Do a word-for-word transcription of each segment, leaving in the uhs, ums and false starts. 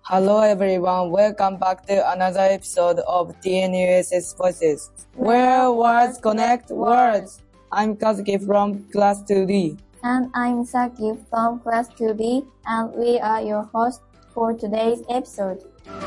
Hello everyone, welcome back to another episode of T N U S S Voices, where words connect words. I'm Kazuki from Class two D. And I'm Saki from Class two D, and we are your hosts for today's episode.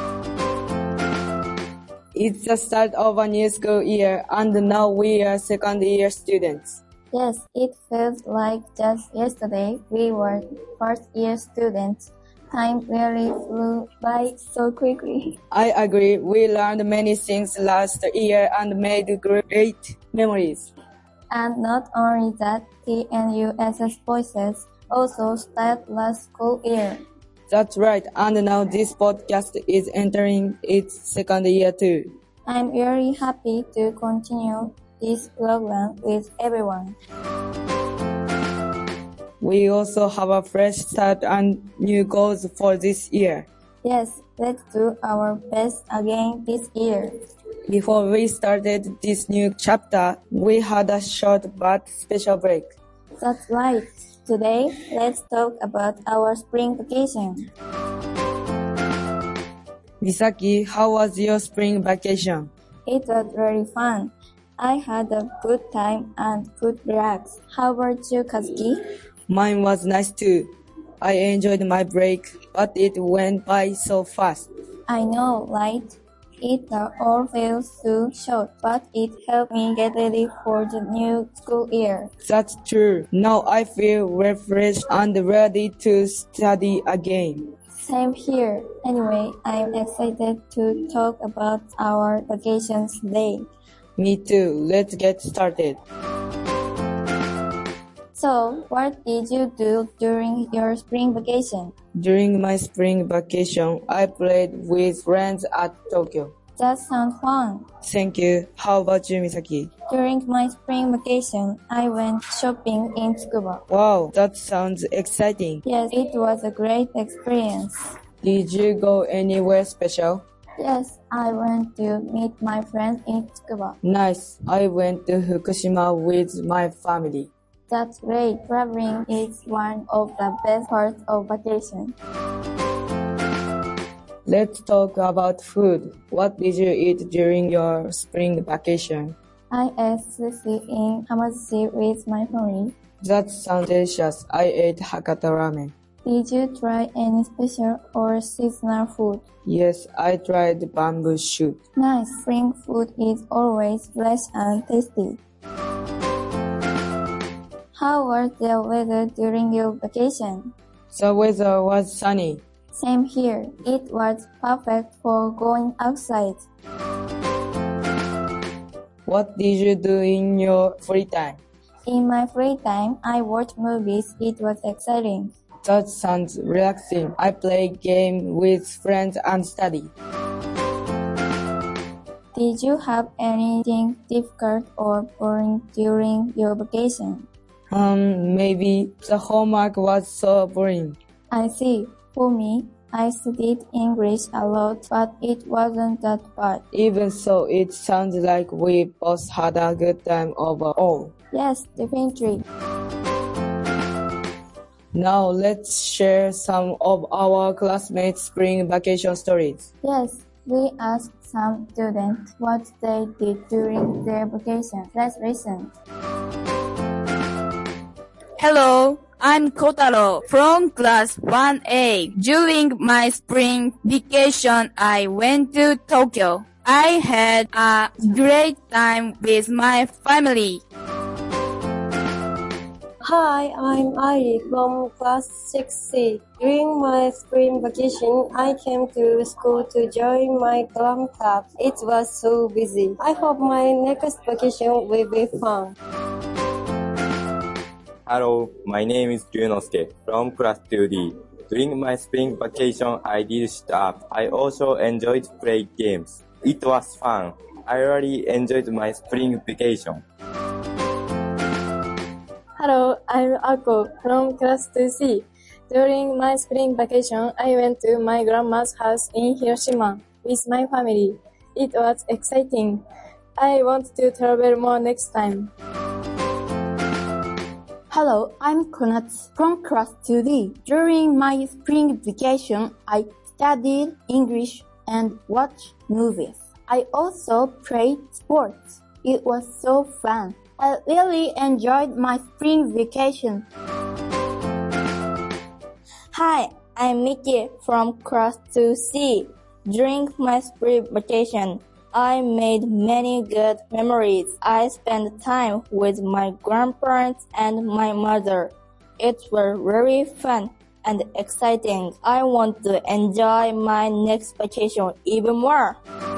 It's the start of a new school year, and now we are second year students. Yes, it feels like just yesterday we were first year students. Time really flew by so quickly. I agree. We learned many things last year and made great memories. And not only that, T N U S S Voices also started last school year. That's right. And now this podcast is entering its second year too. I'm very happy to continue this program with everyone. We also have a fresh start and new goals for this year. Yes, let's do our best again this year. Before we started this new chapter, we had a short but special break. That's right. Today, let's talk about our spring vacation. Misaki, how was your spring vacation? It was very fun. I had a good time and could relax. How about you, Kazuki? Mine was nice too. I enjoyed my break, but it went by so fast. I know, right? It all feels too short, but it helped me get ready for the new school year. That's true. Now I feel refreshed and ready to study again. Same here. Anyway, I'm excited to talk about our vacations today. Me too. Let's get started. So, what did you do during your spring vacation? During my spring vacation, I played with friends at Tokyo. That sounds fun. Thank you. How about you, Misaki? During my spring vacation, I went shopping in Tsukuba. Wow, that sounds exciting. Yes, it was a great experience. Did you go anywhere special? Yes, I went to meet my friends in Tsukuba. Nice. I went to Fukushima with my family. That's great. Traveling is one of the best parts of vacation. Let's talk about food. What did you eat during your spring vacation? I ate sushi in Hamazushi with my family. That sounds delicious. I ate Hakata ramen. Did you try any special or seasonal food? Yes, I tried bamboo shoot. Nice. Spring food is always fresh and tasty. How was the weather during your vacation? The weather was sunny. Same here. It was perfect for going outside. What did you do in your free time? In my free time, I watched movies. It was exciting. That sounds relaxing. I play games with friends and study. Did you have anything difficult or boring during your vacation? Um, maybe the homework was so boring. I see. For me, I studied English a lot, but it wasn't that bad. Even so, it sounds like we both had a good time overall. Yes, definitely. Now let's share some of our classmates' spring vacation stories. Yes, we asked some students what they did during their vacation. Let's listen. Hello, I'm Kotaro from class one A. During my spring vacation, I went to Tokyo. I had a great time with my family. Hi, I'm Ai from class six C. During my spring vacation, I came to school to join my drum club. It was so busy. I hope my next vacation will be fun. Hello, my name is Ryunosuke from class two D. During my spring vacation, I did stuff. I also enjoyed playing games. It was fun. I really enjoyed my spring vacation. Hello, I'm Ako from class two C. During my spring vacation, I went to my grandma's house in Hiroshima with my family. It was exciting. I want to travel more next time. Hello, I'm Konatsu from class two D. During my spring vacation, I studied English, and watched movies. I also played sports. It was so fun. I really enjoyed my spring vacation. Hi, I'm Mickey from Class two C. During my spring vacation, I made many good memories. I spent time with my grandparents and my mother. It was very fun and exciting. I want to enjoy my next vacation even more.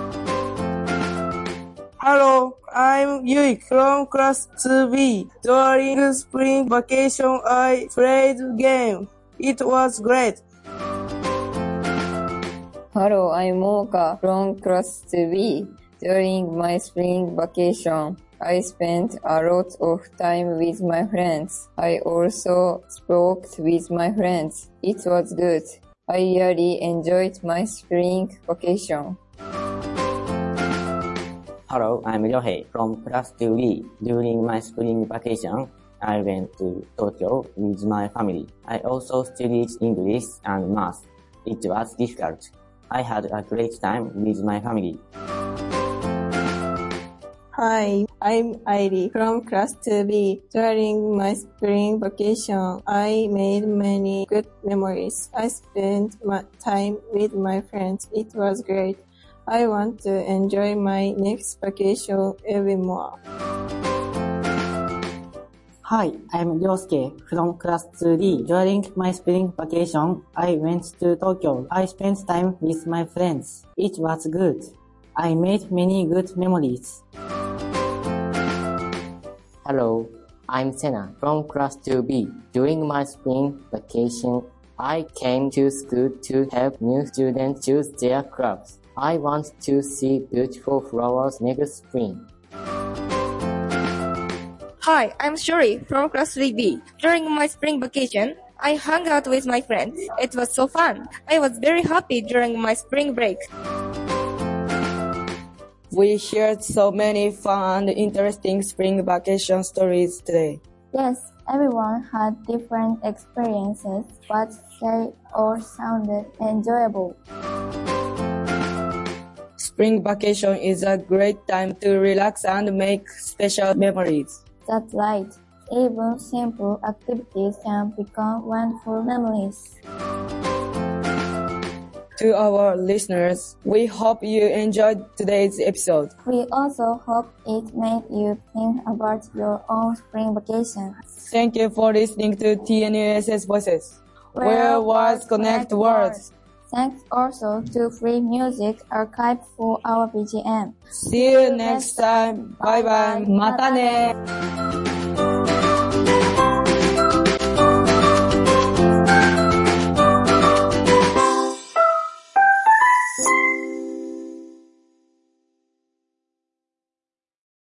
Hello, I'm Yui from Class two B. During spring vacation, I played game. It was great. Hello, I'm Moka from Class two B. During my spring vacation, I spent a lot of time with my friends. I also spoke with my friends. It was good. I really enjoyed my spring vacation. Hello, I'm Ryohei from Class two B. During my spring vacation, I went to Tokyo with my family. I also studied English and math. It was difficult. I had a great time with my family. Hi, I'm Airi from Class two B. During my spring vacation, I made many good memories. I spent my time with my friends. It was great. I want to enjoy my next vacation even more. Hi, I'm Ryosuke from Class two D. During my spring vacation, I went to Tokyo. I spent time with my friends. It was good. I made many good memories. Hello, I'm Sena from Class two B. During my spring vacation, I came to school to help new students choose their clubs. I want to see beautiful flowers next spring. Hi, I'm Shuri from Class three B. During my spring vacation, I hung out with my friends. It was so fun. I was very happy during my spring break. We shared so many fun and interesting spring vacation stories today. Yes, everyone had different experiences, but they all sounded enjoyable. Spring vacation is a great time to relax and make special memories. That's right. Even simple activities can become wonderful memories. To our listeners, we hope you enjoyed today's episode. We also hope it made you think about your own spring vacation. Thank you for listening to T N U S S Voices, where words connect words. Thanks also to Free Music Archive for our B G M. See you next time. Bye bye. またね。